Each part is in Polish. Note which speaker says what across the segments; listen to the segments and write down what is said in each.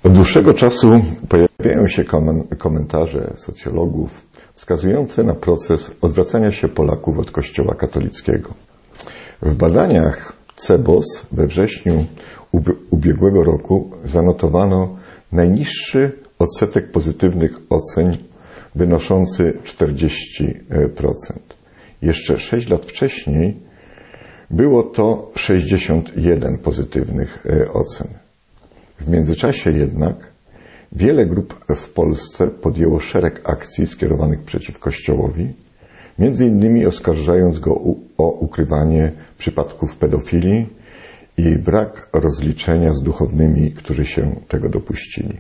Speaker 1: Od dłuższego czasu pojawiają się komentarze socjologów wskazujące na proces odwracania się Polaków od Kościoła katolickiego. W badaniach CEBOS we wrześniu ubiegłego roku zanotowano najniższy odsetek pozytywnych ocen wynoszący 40%. Jeszcze 6 lat wcześniej było to 61 pozytywnych ocen. W międzyczasie jednak wiele grup w Polsce podjęło szereg akcji skierowanych przeciw Kościołowi, między innymi oskarżając go o ukrywanie przypadków pedofilii i brak rozliczenia z duchownymi, którzy się tego dopuścili.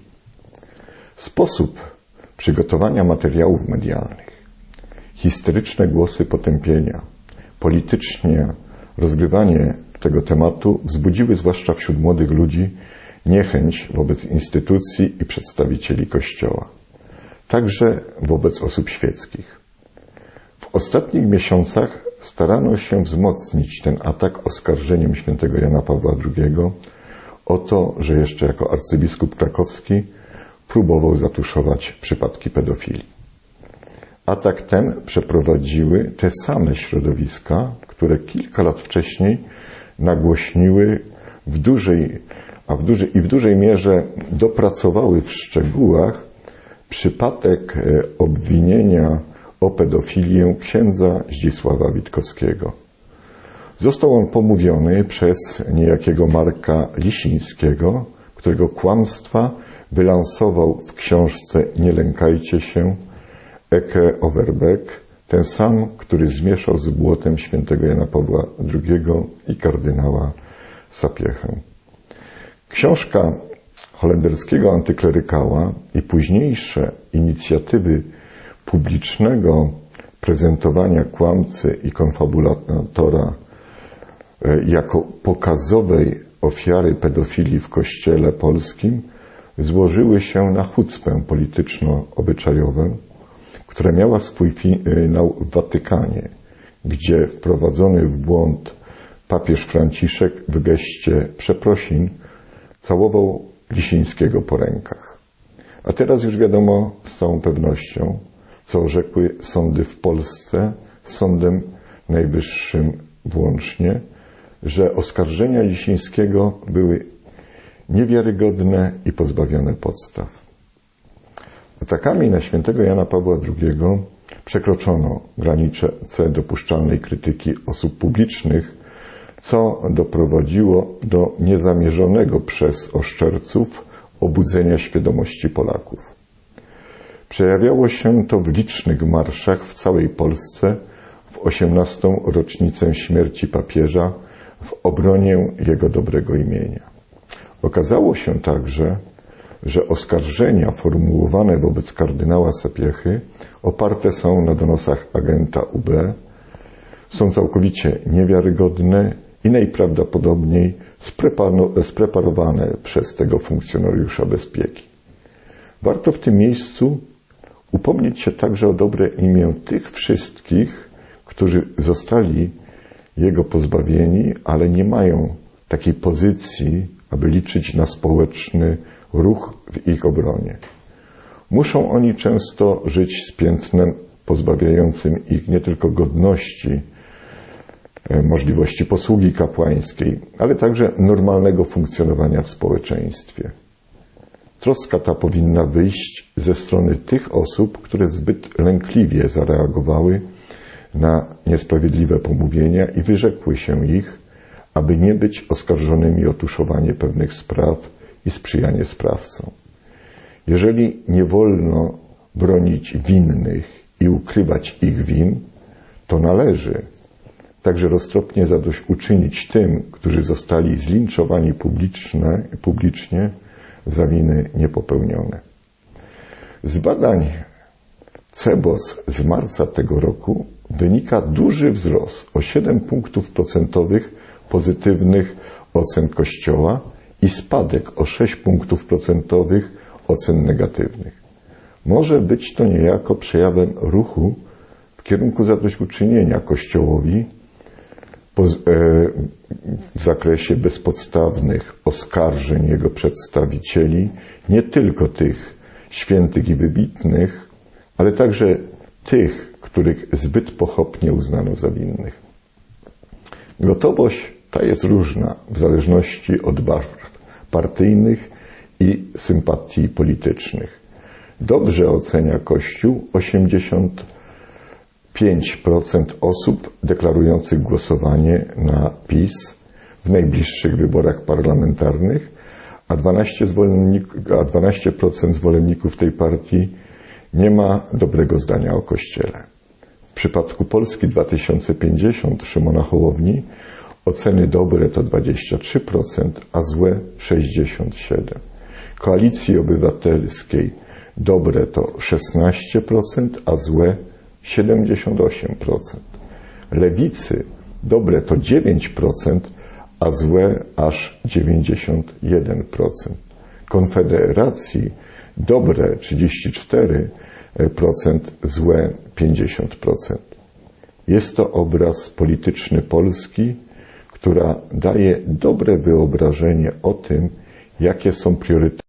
Speaker 1: Sposób przygotowania materiałów medialnych, histeryczne głosy potępienia, politycznie rozgrywanie tego tematu wzbudziły zwłaszcza wśród młodych ludzi niechęć wobec instytucji i przedstawicieli Kościoła, także wobec osób świeckich. W ostatnich miesiącach starano się wzmocnić ten atak oskarżeniem świętego Jana Pawła II o to, że jeszcze jako arcybiskup krakowski próbował zatuszować przypadki pedofilii. Atak ten przeprowadziły te same środowiska, które kilka lat wcześniej nagłośniły w dużej mierze dopracowały w szczegółach przypadek obwinienia o pedofilię księdza Zdzisława Witkowskiego. Został on pomówiony przez niejakiego Marka Lisińskiego, którego kłamstwa wylansował w książce Nie lękajcie się Ecce Overbeck, ten sam, który zmieszał z błotem świętego Jana Pawła II i kardynała Sapiehę. Książka holenderskiego antyklerykała i późniejsze inicjatywy publicznego prezentowania kłamcy i konfabulatora jako pokazowej ofiary pedofilii w Kościele polskim złożyły się na chucpę polityczno-obyczajową, która miała swój finał w Watykanie, gdzie wprowadzony w błąd papież Franciszek w geście przeprosin całował Lisińskiego po rękach. A teraz już wiadomo z całą pewnością, co orzekły sądy w Polsce, z Sądem Najwyższym włącznie, że oskarżenia Lisińskiego były niewiarygodne i pozbawione podstaw. Atakami na świętego Jana Pawła II przekroczono granice dopuszczalnej krytyki osób publicznych, co doprowadziło do niezamierzonego przez oszczerców obudzenia świadomości Polaków. Przejawiało się to w licznych marszach w całej Polsce w 18. rocznicę śmierci papieża w obronie jego dobrego imienia. Okazało się także, że oskarżenia formułowane wobec kardynała Sapiechy oparte są na donosach agenta UB, są całkowicie niewiarygodne i najprawdopodobniej spreparowane przez tego funkcjonariusza bezpieki. Warto w tym miejscu upomnieć się także o dobre imię tych wszystkich, którzy zostali jego pozbawieni, ale nie mają takiej pozycji, aby liczyć na społeczny ruch w ich obronie. Muszą oni często żyć z piętnem pozbawiającym ich nie tylko godności, możliwości posługi kapłańskiej, ale także normalnego funkcjonowania w społeczeństwie. Troska ta powinna wyjść ze strony tych osób, które zbyt lękliwie zareagowały na niesprawiedliwe pomówienia i wyrzekły się ich, aby nie być oskarżonymi o tuszowanie pewnych spraw i sprzyjanie sprawcom. Jeżeli nie wolno bronić winnych i ukrywać ich win, to należy także roztropnie zadośćuczynić tym, którzy zostali zlinczowani publicznie za winy niepopełnione. Z badań CEBOS z marca tego roku wynika duży wzrost o 7 punktów procentowych pozytywnych ocen Kościoła i spadek o 6 punktów procentowych ocen negatywnych. Może być to niejako przejawem ruchu w kierunku zadośćuczynienia Kościołowi w zakresie bezpodstawnych oskarżeń jego przedstawicieli, nie tylko tych świętych i wybitnych, ale także tych, których zbyt pochopnie uznano za winnych. Gotowość ta jest różna w zależności od barw partyjnych i sympatii politycznych. Dobrze ocenia Kościół 85% osób deklarujących głosowanie na PiS w najbliższych wyborach parlamentarnych, a 12% zwolenników tej partii nie ma dobrego zdania o Kościele. W przypadku Polski 2050 Szymona Hołowni oceny dobre to 23%, a złe 67%. Koalicji Obywatelskiej dobre to 16%, a złe 78%. Lewicy dobre to 9%, a złe aż 91%. Konfederacji dobre 34%, złe 50%. Jest to obraz polityczny Polski, która daje dobre wyobrażenie o tym, jakie są priorytety